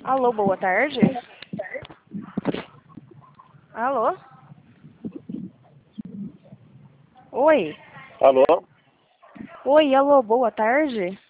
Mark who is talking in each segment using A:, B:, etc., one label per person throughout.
A: Alô, boa tarde. Alô? Oi.
B: Alô?
A: Oi, alô, boa tarde.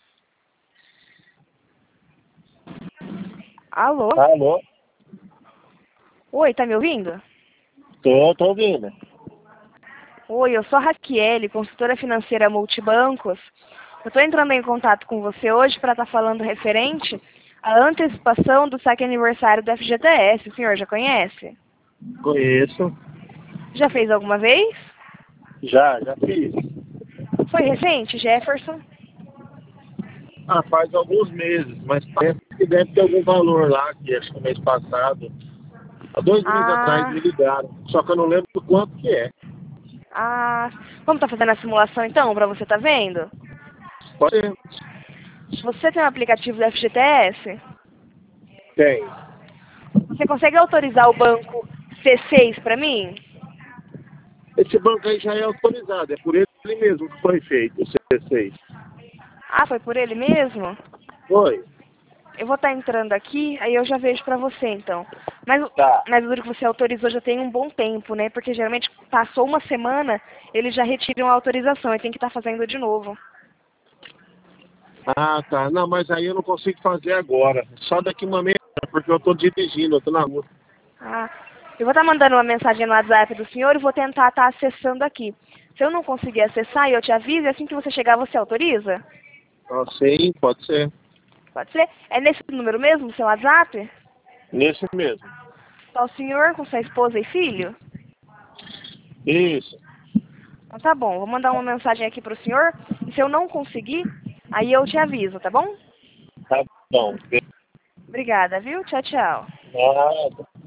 A: Alô?
B: Alô?
A: Oi, tá me ouvindo?
B: Tô ouvindo.
A: Oi, eu sou a Raquel, consultora financeira multibancos. Eu tô entrando em contato com você hoje para estar falando referente à antecipação do saque aniversário do FGTS. O senhor já conhece?
B: Conheço.
A: Já fez alguma vez?
B: Já fiz.
A: Foi recente, Jefferson?
B: Ah, faz alguns meses, mas parece que deve ter algum valor lá, que acho que no mês passado. Há 2 meses atrás
A: Ah,
B: me ligaram. Só que eu não lembro quanto que é.
A: vamos estar fazendo a simulação então, para você tá vendo?
B: Pode ser.
A: Você tem um aplicativo do FGTS?
B: Tem.
A: Você consegue autorizar o banco C6 para mim?
B: Esse banco aí já é autorizado. É por ele mesmo que foi feito, o C6.
A: Ah, foi por ele mesmo?
B: Foi?
A: Eu vou estar entrando aqui, aí eu já vejo pra você, então. Mas,
B: Tá.
A: mas o duro que você autorizou já tem um bom tempo, né? Porque geralmente passou uma semana, eles já retiram a autorização e tem que estar fazendo de novo.
B: Ah, tá. Não, mas aí eu não consigo fazer agora. Só daqui uma meia hora, porque eu tô dirigindo, eu tô na rua.
A: Ah, eu vou estar mandando uma mensagem no WhatsApp do senhor e vou tentar estar acessando aqui. Se eu não conseguir acessar, eu te aviso e assim que você chegar, você autoriza?
B: Ah, sim, pode ser.
A: Pode ser? É nesse número mesmo, seu WhatsApp?
B: Nesse mesmo.
A: Tá o senhor com sua esposa e filho?
B: Isso.
A: Então tá bom, vou mandar uma mensagem aqui pro senhor e se eu não conseguir, aí eu te aviso, tá bom?
B: Tá bom.
A: Obrigada, viu? Tchau, tchau.
B: Nada.